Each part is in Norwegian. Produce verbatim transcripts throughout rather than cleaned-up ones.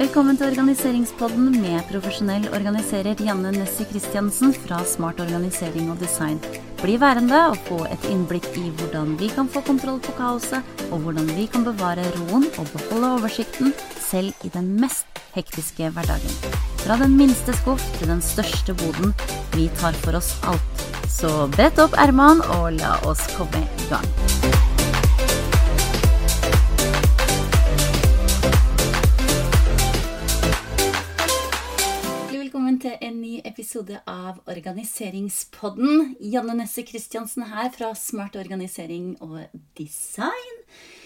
Velkommen til Organiseringspodden med profesjonell organiserer Janne Nessie Christiansen fra Smart Organisering og Design. Bli værende og få et innblikk i hvordan vi kan få kontroll på kaoset, og hvordan vi kan bevare roen og beholde oversikten selv i den mest hektiske hverdagen. Fra den minste skuff til den største boden, vi tar for oss alt. Så brett opp ermene og la oss komme i gang. Velkommen til en ny episode av Organiseringspodden. Janne Nessie Christiansen her fra Smart Organisering og Design.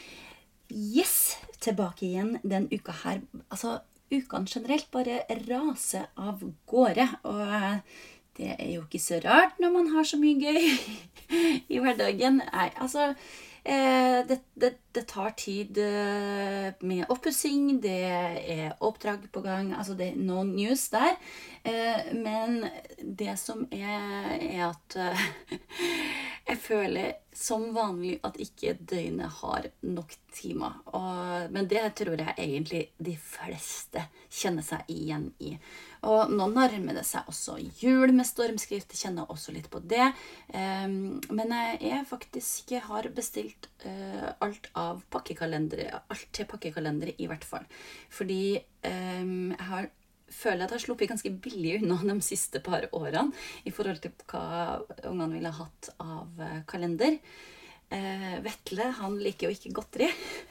Yes, tilbake igjen den uka her. Altså, ukene generelt bare raser av gårde, og det er jo ikke så rart når man har så mye gøy i hverdagen. Nei, altså, eh, det, det, det tar tid med oppussing, det er oppdrag på gang, altså det er no news der. Eh, men det som er, er at eh, jeg føler som vanlig at ikke døgnet har nok timer. Og, men det tror jeg egentlig de fleste kjenner seg igjen i. Og nå nærmer det seg også jul med stormskrift, jeg kjenner også litt på det. Um, men jeg faktisk har bestilt uh, alt av pakkekalendere, alt til pakkekalendere i hvert fall. Fordi um, jeg har føler at jeg har sluppet ganske billig unna de siste par årene i forhold til hva ungene ville ha hatt av kalender. Eh, Vetle, han liker jo ikke godteri,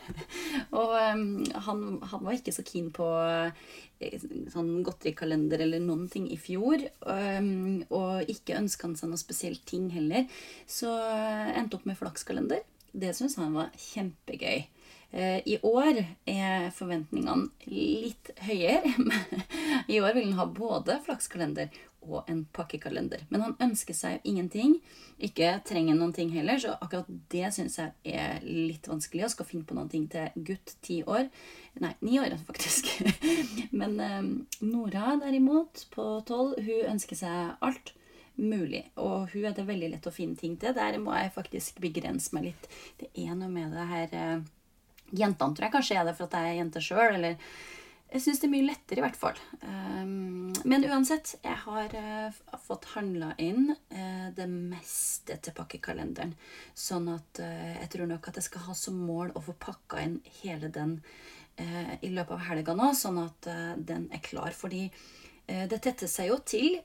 og um, han, han var ikke så keen på eh, sånn godterikalender eller noen ting i fjor, um, og ikke ønsket han seg noe spesielt ting heller, så endte opp med flakskalender. Det synes han var kjempegøy. Eh, I år er forventningene litt høyere. I år vil han ha både flakskalender og en pakkekalender. Men han ønsker seg ingenting, ikke trenger noen ting heller, så akkurat det synes jeg er litt vanskelig. Jeg skal finne på noen ting til gutt ti år. Nei, ni år faktisk. Men eh, Nora derimot på tolv, hun ønsker seg alt mulig, og hun er det veldig lett å finne ting til. Der må jeg faktisk begrense meg litt. Det er noe med det her eh, jentene tror jeg kanskje er det for at jeg er jente selv, eller jeg synes det er mye lettere i hvert fall. Um, men uansett, jeg har uh, fått handlet inn uh, det meste til pakkekalenderen, sånn at uh, jeg tror nok at jeg skal ha som mål å få pakket inn hele den uh, i løpet av helgen nå, sånn at uh, den er klar, fordi uh, det tetter seg jo til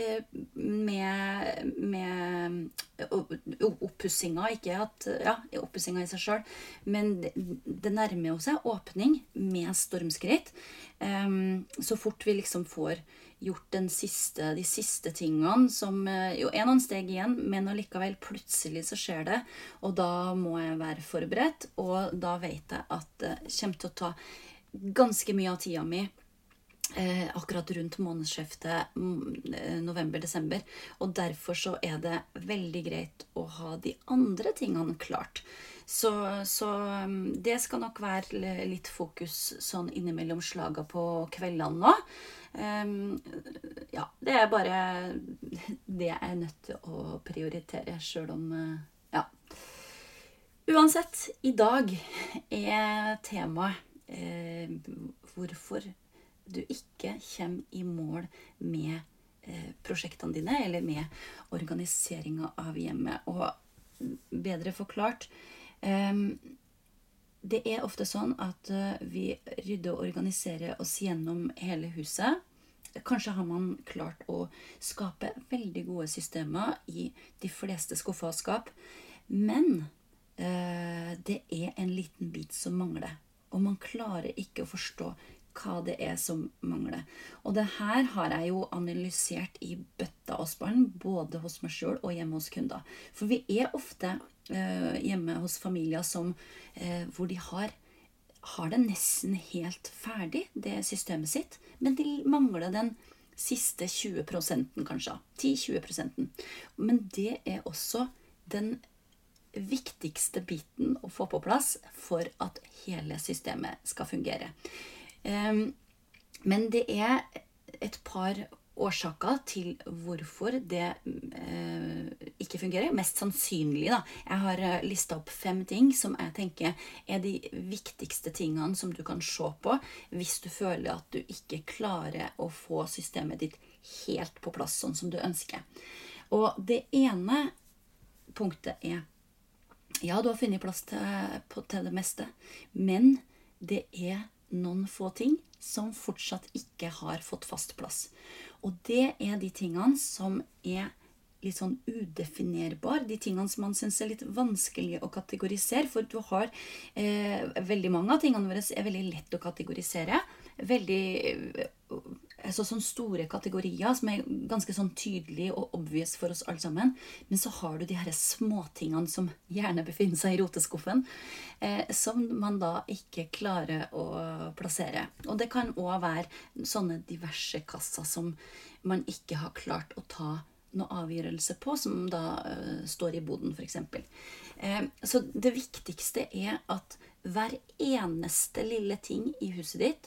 med, med oppussinga, ikke at, ja, oppussinga i seg selv, men det, det nærmer jo seg åpning med stormskritt. Um, så fort vi liksom får gjort den siste, de siste tingene, som jo er noen steg igjen, men allikevel plutselig så skjer det, og da må jeg være forberedt, og da vet jeg at det kommer til å ta ganske mye av tida mi, Eh, akkurat rundt månedsskiftet november-desember, og derfor så er det veldig greit å ha de andre tingene klart. Så, så det skal nok være litt fokus sånn innimellom slaget på kveldene nå. Um, ja, det er bare det jeg er nødt til å prioritere, selv om, ja. Uansett, i dag er temaet eh, hvorfor du ikke kommer i mål med eh, prosjektene dine, eller med organiseringen av hjemmet. Og bedre forklart, eh, det er ofte sånn at eh, vi rydder og organiserer oss gjennom hele huset. Kanskje har man klart å skape veldig gode systemer i de fleste skuffer og skap, men eh, det er en liten bit som mangler, og man klarer ikke å forstå hva det er som mangler. Og det her har jeg jo analysert i bøtta og spann, både hos meg selv og hjemme hos kunder. For vi er ofte uh, hjemme hos familier som, uh, hvor de har, har det nesten helt ferdig, det systemet sitt, men de mangler den siste tjue prosenten kanskje, ti til tjue prosenten. Men det er også den viktigste biten å få på plass for at hele systemet skal fungere. Um, men det er et par årsaker til hvorfor det uh, ikke fungerer. Mest sannsynlig da. Jeg har listet opp fem ting som jeg tenker er de viktigste tingene som du kan se på hvis du føler at du ikke klarer å få systemet ditt helt på plass sånn som du ønsker. Og det ene punktet er, ja, du har funnet plass til, på, til det meste, men det er noen få ting som fortsatt ikke har fått fast plass. Og det er de tingene som er litt sånn udefinerbar, de tingene som man synes er litt vanskelig å kategorisere, for du har eh, veldig mange av tingene våre er veldig lett å kategorisere, veldig altså sånn store kategorier som er ganske sånn tydelige og obvious for oss alle sammen, men så har du de her småtingene som gjerne befinner seg i roteskuffen, eh, som man da ikke klarer å plassere. Og det kan også være sånne diverse kasser som man ikke har klart å ta noe avgjørelse på, som da uh, står i boden for eksempel. Eh, så det viktigste er at hver eneste lille ting i huset ditt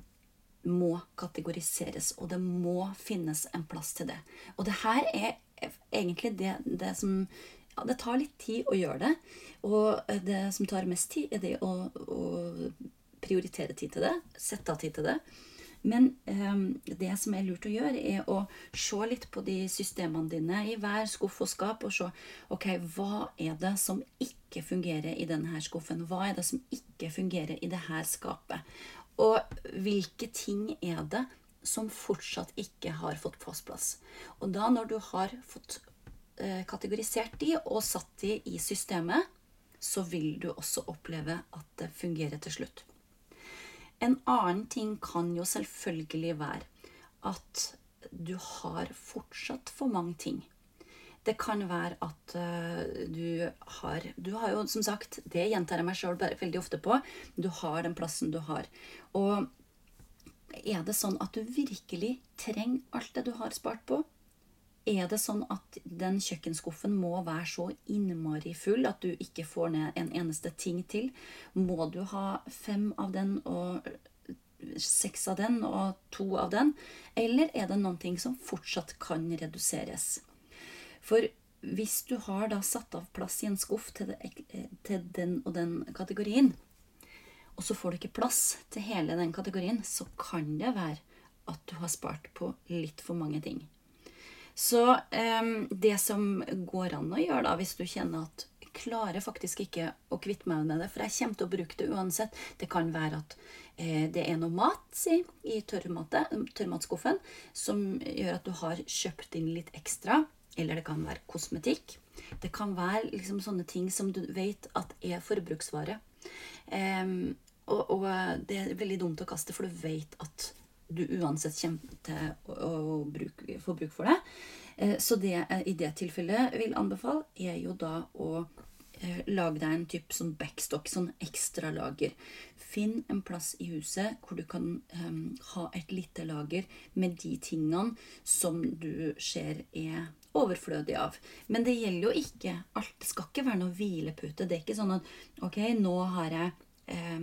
må kategoriseres, og det må finnes en plass til det. Og det her er egentlig det, det som, ja, det tar litt tid å gjøre det, og det som tar mest tid er det å, å prioritere tid til det, sette av tid til det. Men eh, det som er lurt å gjøre er å se litt på de systemene dine i hver skuff og skap, og se, ok, hva er det som ikke fungerer i denne skuffen? Hva er det som ikke fungerer i dette skapet? Og hvilke ting er det som fortsatt ikke har fått fast plass? Og da når du har fått eh, kategorisert de og satt de i systemet, så vil du også oppleve at det fungerer til slutt. En annen ting kan jo selvfølgelig være at du har fortsatt for mange ting. Det kan være at uh, du har, du har jo som sagt, det gjentar jeg meg selv bare veldig ofte på, du har den plassen du har. Og er det sånn at du virkelig trenger alt det du har spart på? Er det sånn at den kjøkkenskuffen må være så innmari full at du ikke får ned en eneste ting til? Må du ha fem av den og seks av den og to av den? Eller er det noen ting som fortsatt kan reduseres? For hvis du har da satt av plass i en skuff til, det, til den og den kategorien, og så får du ikke plass til hele den kategorien, så kan det være at du har spart på litt for mange ting. Så um, det som går an å gjøre da, hvis du kjenner at jeg klarer faktisk ikke å kvitte meg med det, for jeg kommer til å bruke det uansett, det kan være at eh, det er noe mat si, i tørrmatskuffen, som gjør at du har kjøpt inn litt ekstra, eller det kan være kosmetikk. Det kan være liksom sånne ting som du vet at er forbruksvare. Um, og, og det er veldig dumt å kaste, for du vet at du uansett kommer til å, å bruke, få bruk for det. Uh, så det jeg i det tilfellet vil anbefale, er jo da å uh, lage deg en type sånn backstock, sånn ekstra lager. Finn en plass i huset hvor du kan um, ha et lite lager med de tingene som du ser er overflødig av. Men det gjelder jo ikke alt. Det skal ikke være noe hvilepute. Det er ikke sånn at, ok, nå har jeg eh,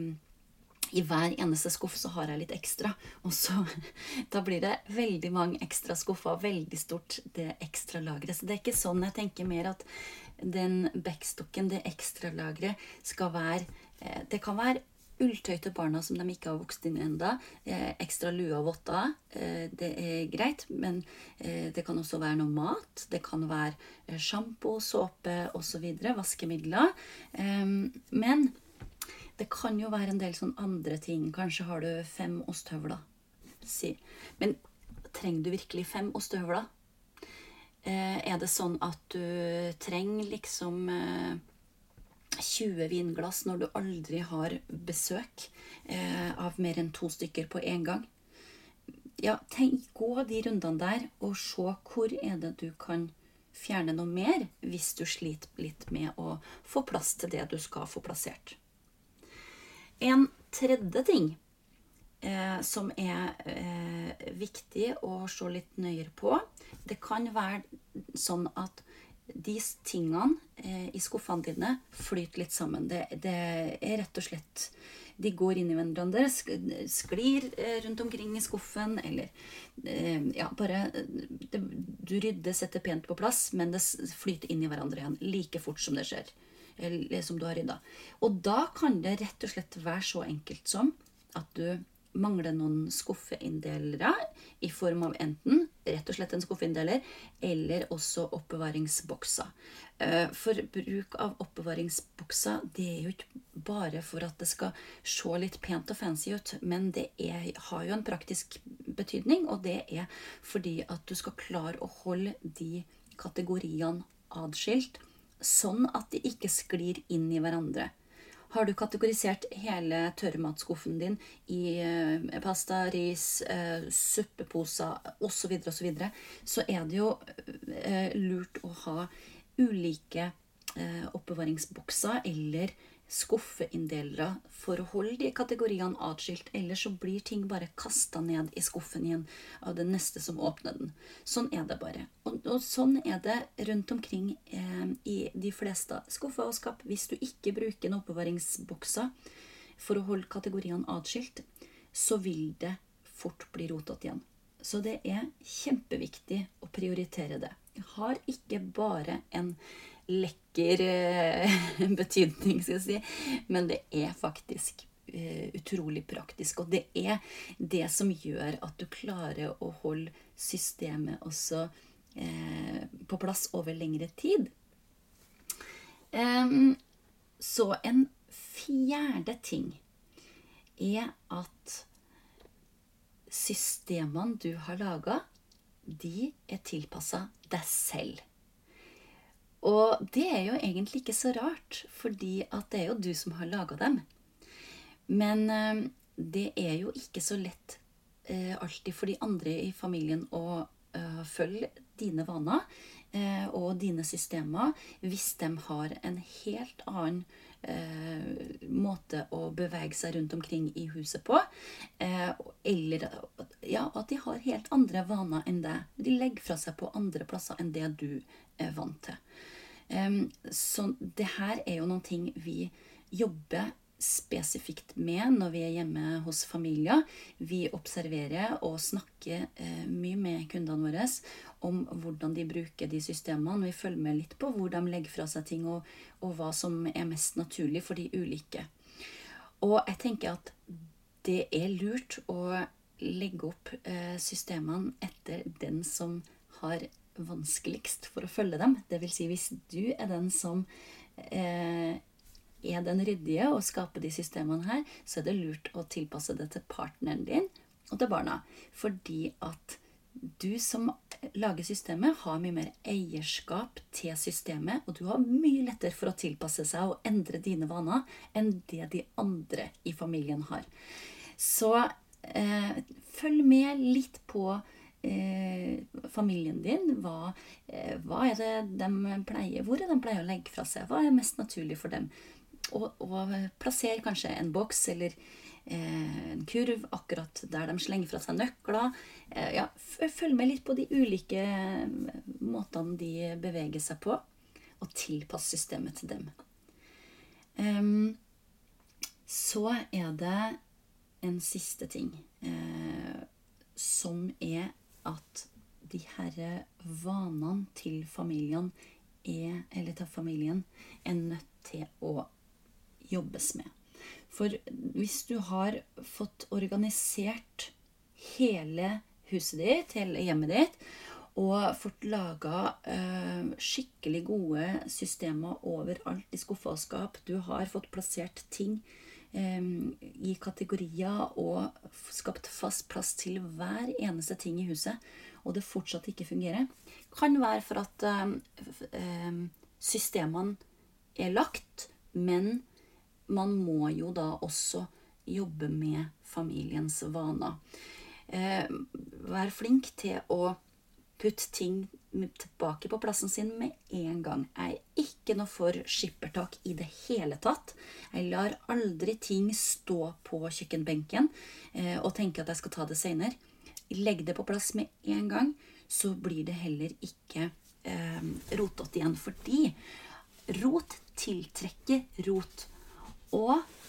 i hver eneste skuff så har jeg litt ekstra, og så da blir det veldig mange ekstra skuffer, veldig stort det ekstra lagret. Så det er ikke sånn. Jeg tenker mer at den backstocken, det ekstra lagret skal være, eh, det kan være ulltøy til barna som de ikke har vokst inn enda, eh, ekstra lua og votter, eh, det er greit, men eh, det kan også være noe mat, det kan være eh, shampoo, såpe og så videre, vaskemidler, eh, men det kan jo være en del sånn andre ting. Kanskje har du fem ostehøvler, si. Men trenger du virkelig fem ostehøvler? Eh, er det sånn at du trenger liksom eh, tjue vinglass når du aldri har besøk eh, av mer enn to stykker på en gang? Ja, tenk, gå de rundene der og se hvor er det du kan fjerne noe mer hvis du sliter litt med å få plass til det du skal få plassert. En tredje ting eh, som er eh, viktig å se litt nøyere på, det kan være sånn at de tingene eh, i skuffene dine flyter litt sammen. Det, det er rett og slett de går inn i hverandre, sklir rundt omkring i skuffen, eller ja, bare det, du rydder, setter pent på plass, men det flyter inn i hverandre igjen like fort som det skjer, eller som du har ryddet. Og da kan det rett og slett være så enkelt som at du mangler noen skuffeinndelere i form av enten rett og slett en skuffeinndeler, eller også oppbevaringsbokser. For bruk av oppbevaringsbokser, det er jo ikke bare for at det skal se litt pent og fancy ut, men det er, har jo en praktisk betydning, og det er fordi at du skal klare å holde de kategoriene adskilt, sånn at de ikke sklir inn i hverandre. Har du kategorisert hele tørrmatskuffen din i eh, pasta, ris, eh, suppeposer og så videre og så videre, så er det jo eh, lurt å ha ulike eh, oppbevaringsbokser eller skuffeinndelere for å holde de kategoriene adskilt, ellers så blir ting bare kastet ned i skuffen igjen av det neste som åpner den. Sånn er det bare. Og, og sånn er det rundt omkring eh, i de fleste skuffer og skap. Hvis du ikke bruker en oppbevaringsbokser for å holde kategoriene adskilt, så vil det fort bli rotet igjen. Så det er kjempeviktig å prioritere det. Jeg har ikke bare en lekker eh, betydning, skal jeg si, men det er faktisk eh, utrolig praktisk, og det er det som gjør at du klarer å holde systemet også eh, på plass over lengre tid. Um, så en fjerde ting er at systemene du har laget, de er tilpasset deg selv. Og det er jo egentlig ikke så rart, fordi at det er jo du som har laget dem. Men eh, det er jo ikke så lett eh, alltid for de andre i familien å eh, følge dine vaner eh, og dine systemer hvis de har en helt annen eh, måte å bevege seg rundt omkring i huset på. Eh, eller ja, at de har helt andre vaner enn det. De legger fra seg på andre plasser enn det du er vant til. Um, så det her er jo noen ting vi jobber spesifikt med når vi er hjemme hos familier. Vi observerer og snakker eh, mye med kundene våre om hvordan de bruker de systemene. Vi følger med litt på hvor de legger fra seg ting og, og hva som er mest naturlig for de ulike. Og jeg tenker at det er lurt å legge opp eh, systemene etter den som har vanskeligst for å følge dem. Det vil si, hvis du er den som eh, er den ryddige og skaper de systemene her, så er det lurt å tilpasse det til partneren din og til barna. Fordi at du som lager systemet har mye mer eierskap til systemet, og du har mye lettere for å tilpasse seg og endre dine vaner enn det de andre i familien har. Så eh, følg med litt på Eh, familien din, hva, eh, hva er det de pleier, hvor er de pleier å legge fra seg, hva er mest naturlig for dem, og, og plasser kanskje en boks eller eh, en kurv akkurat der de slenger fra seg nøkler. Eh, ja, følg med litt på de ulike måtene de beveger seg på, og tilpass systemet til dem. Um, så er det en siste ting eh, som er at de her vanene til familien er, eller til familien er nødt til å jobbes med. For hvis du har fått organisert hele huset ditt, hele hjemmet ditt, og fått laget uh, skikkelig gode systemer overalt i skuffer og skap, du har fått plassert ting i kategorier og skapt fast plass til hver eneste ting i huset, og det fortsatt ikke fungerer, kan være for at um, systemene er lagt, men man må jo da også jobbe med familiens vaner. Eh, vær flink til å putte ting tilbake på plassen sin med en gang. Jeg er ikke noe for skippertak i det hele tatt. Jeg lar aldri ting stå på kjøkkenbenken eh, og tenke at jeg skal ta det senere. Legg det på plass med en gang, så blir det heller ikke eh, rotet igjen, fordi rot tiltrekker rot. Og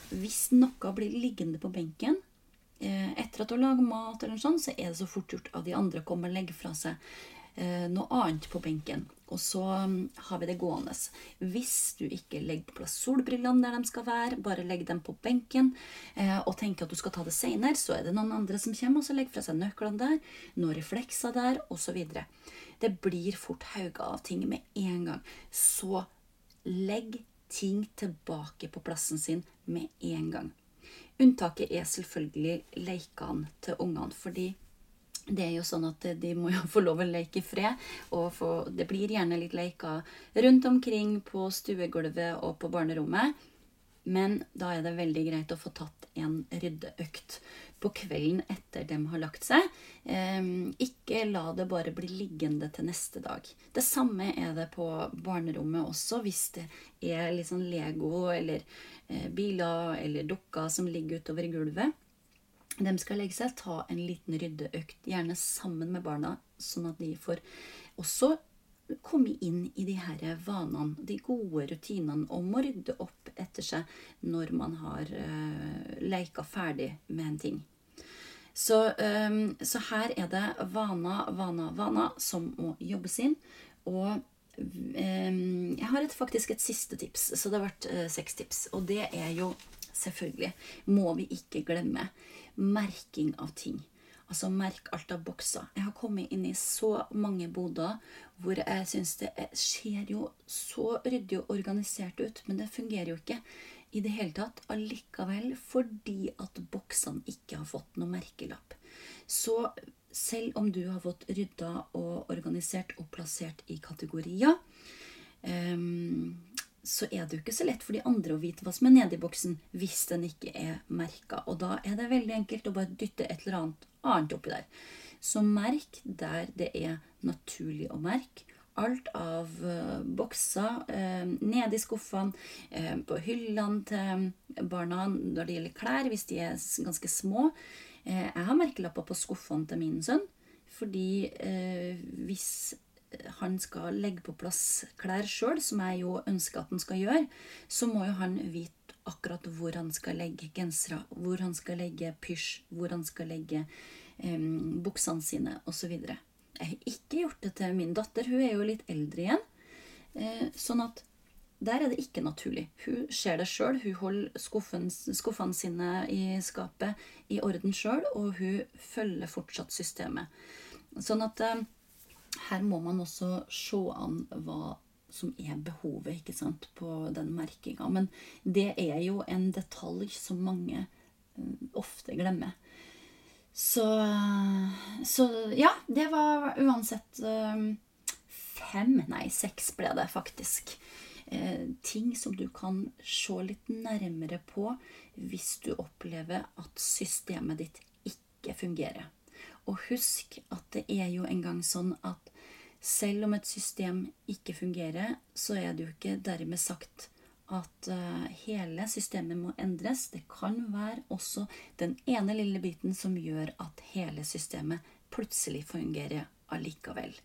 hvis noe blir liggende på benken, eh, etter at du har laget mat eller noe sånt, så er det så fort gjort at de andre kommer og legger fra seg eh, noe annet på benken. Og så um, har vi det gående. Hvis du ikke legger på plass solbrillene der de skal være, bare legg dem på benken, eh, og tenker at du skal ta det senere, så er det noen andre som kommer, og så legger fra seg nøklene der, noen reflekser der, og så videre. Det blir fort hauget av ting med en gang. Så legg ting tilbake på plassen sin med en gang. Unntaket er selvfølgelig lekene til ungene, fordi det er jo sånn at de må jo få lov å leke i fred, og få, det blir gjerne litt leker rundt omkring på stuegulvet og på barnerommet, men da er det veldig greit å få tatt en ryddeøkt på kvelden etter de har lagt seg. Eh, ikke la det bare bli liggende til neste dag. Det samme er det på barnerommet også, hvis det er litt sånn Lego eller eh, biler eller dukker som ligger utover i gulvet. De skal legge seg, ta en liten ryddeøkt, gjerne sammen med barna, sånn at de får også komme inn i de her vanene, de gode rutinene, og må rydde opp etter seg når man har uh, leket ferdig med en ting. Så, um, så her er det vaner, vaner, vaner som må jobbes inn, og um, jeg har et, faktisk et siste tips, så det har vært uh, seks tips, og det er jo selvfølgelig, må vi ikke glemme, merking av ting. Altså merk alt av bokser. Jeg har kommet inn i så mange boder hvor jeg synes det er, ser jo så ryddig og organisert ut, men det fungerer jo ikke i det hele tatt allikevel, fordi at boksene ikke har fått noe merkelapp. Så selv om du har fått ryddet og organisert og plassert i kategorier, um, så er det jo ikke så lett for de andre å vite hva som er nede i boksen hvis den ikke er merket. Og da er det veldig enkelt å bare dytte et eller annet, annet oppi der. Så merk der det er naturlig å merke. Alt av uh, bokser uh, nede i skuffene, uh, på hyllene til barna når det gjelder klær, hvis de er ganske små. Uh, jeg har merkelapper på skuffene til min sønn, fordi uh, hvis han skal legge på plass klær selv, som jeg jo ønsker at han skal gjøre, så må jo han vite akkurat hvor han skal legge gensere, hvor han skal legge pysj, hvor han skal legge um, buksene sine, og så videre. Jeg har ikke gjort det til min datter, hun er jo litt eldre igjen, eh, sånn at der er det ikke naturlig. Hun ser det selv, hun holder skuffen, skuffene sine i skapet i orden selv, og hun følger fortsatt systemet. Sånn at eh, her må man også se an hva som er behovet, ikke sant, på den merkingen. Men det er jo en detalj som mange um, ofte glemmer. Så, så ja, det var uansett um, fem, nei, seks ble det faktisk. Eh, ting som du kan se litt nærmere på hvis du opplever at systemet ditt ikke fungerer. Og husk at det er jo en gang sånn at selv om et system ikke fungerer, så er det jo ikke dermed sagt at uh, hele systemet må endres. Det kan være også den ene lille biten som gjør at hele systemet plutselig fungerer allikevel.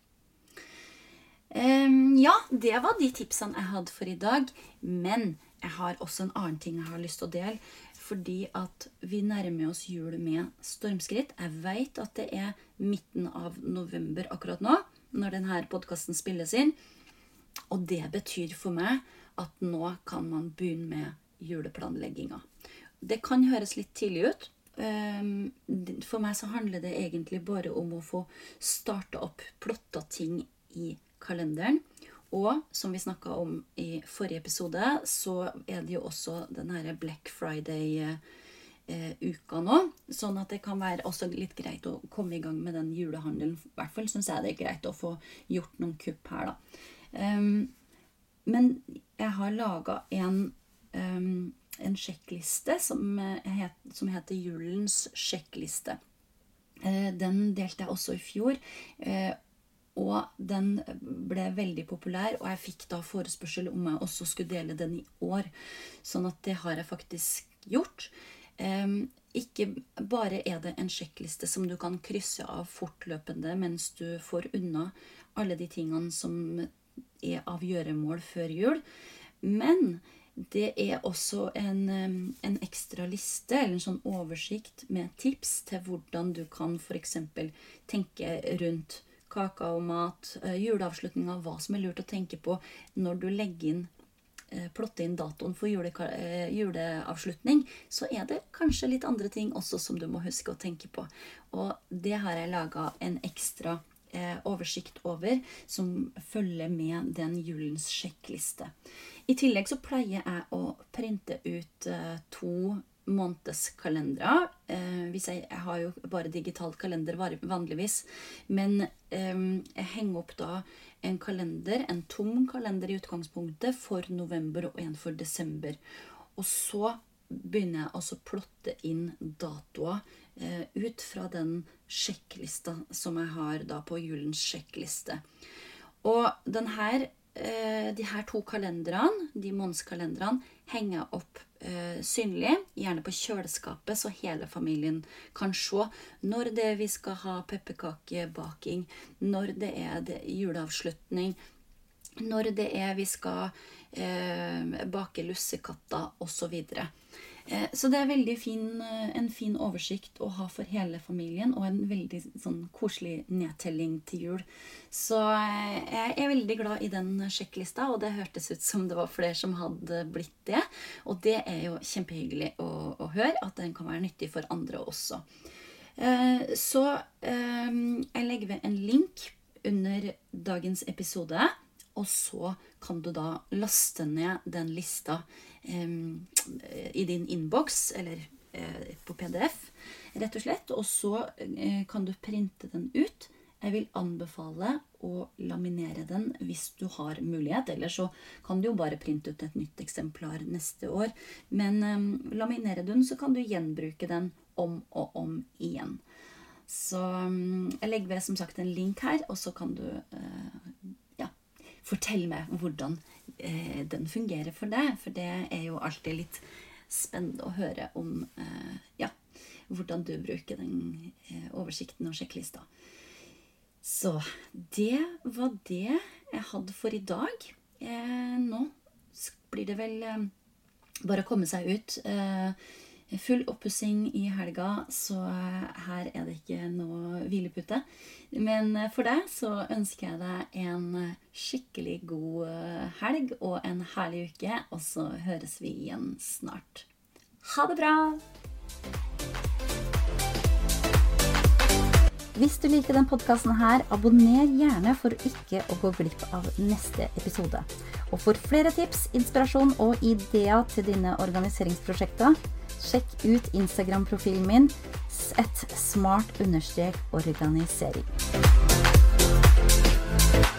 Um, ja, det var de tipsene jeg hadde for i dag, men jeg har også en annen ting jeg har lyst til å dele, fordi at vi nærmer oss jul med stormskritt. Jeg vet at det er midten av november akkurat nå, når denne podcasten spilles inn, og det betyr for meg at nå kan man begynne med juleplanlegginga. Det kan høres litt tidlig ut. For meg så handler det egentlig bare om å få startet opp, plottet ting i kalenderen, og som vi snakket om i forrige episode, så er det jo også den her Black Friday eh, uka nå, sånn at det kan være også litt greit å komme i gang med den julehandelen. I hvert fall synes jeg det er greit å få gjort noen kupp her da. Um, men jeg har laget en, um, en sjekkliste som, het, som heter Julens sjekkliste. Uh, den delte jeg også i fjor, uh, og den ble veldig populær, og jeg fikk da forespørsel om jeg også skulle dele den i år, sånn at det har jeg faktisk gjort. Um, ikke bare er det en sjekkliste som du kan krysse av fortløpende mens du får unna alle de tingene som er av gjøremål før jul, men det er også en, en ekstra liste, eller en sånn oversikt med tips til hvordan du kan for eksempel tenke rundt kakaomat, juleavslutninger, hva som er lurt å tenke på når du legger inn, plotte inn datoen for jule, juleavslutning, så er det kanskje litt andre ting også som du må huske å tenke på. Og det har jeg laget en ekstra eh, oversikt over, som følger med den julens sjekkliste. I tillegg så pleier jeg å printe ut eh, to månedskalendere. Eh, hvis jeg, jeg har jo bare digital kalender vanligvis, men eh, jeg henger opp da en kalender, en tom kalender i utgangspunktet for november og en for desember. Og så begynner jeg altså å plotte inn datoer eh, ut fra den sjekklista som jeg har da på julens sjekkliste. Og den her, eh, de her to kalenderne, de månedskalenderne, henger opp eh, synlig, gjerne på kjøleskapet, så hele familien kan se når det er vi skal ha pepperkakebaking, når det er det juleavslutning, når det er vi skal eh, bake lussekatter og så videre. Eh, så det er veldig fin, en fin oversikt å ha for hele familien, og en veldig sånn koselig nedtelling til jul. Så eh, jeg er veldig glad i den sjekklista, og det hørtes ut som det var flere som hadde blitt det. Og det er jo kjempehyggelig å, å høre, at den kan være nyttig for andre også. Eh, så eh, jeg legger ved en link under dagens episode, og så kan du da laste ned den lista um, i din inbox, eller uh, på P D F, rett og slett. Og så uh, kan du printe den ut. Jeg vil anbefale å laminere den hvis du har mulighet, eller så kan du jo bare printe ut et nytt eksemplar neste år. Men um, laminere den, så kan du gjenbruke den om og om igjen. Så um, jeg legger ved som sagt en link her, og så kan du uh, fortell meg hvordan eh, den fungerer for deg, for det er jo alltid litt spennende å høre om eh, ja, hvordan du bruker den eh, oversikten og sjekklista. Så det var det jeg hadde for i dag. Eh, nå blir det vel eh, bare å komme seg ut. Eh, full oppussing i helga, så her er det ikke noe hvilepute. Men for deg så ønsker jeg deg en skikkelig god helg og en herlig uke, og så høres vi igjen snart. Ha det bra! Hvis du liker den podcasten her, abonner gjerne for ikke å gå glipp av neste episode. Og for flere tips, inspirasjon og ideer til dine organiseringsprosjekter, sjekk ut Instagram-profilen min, et smart understrek organisering.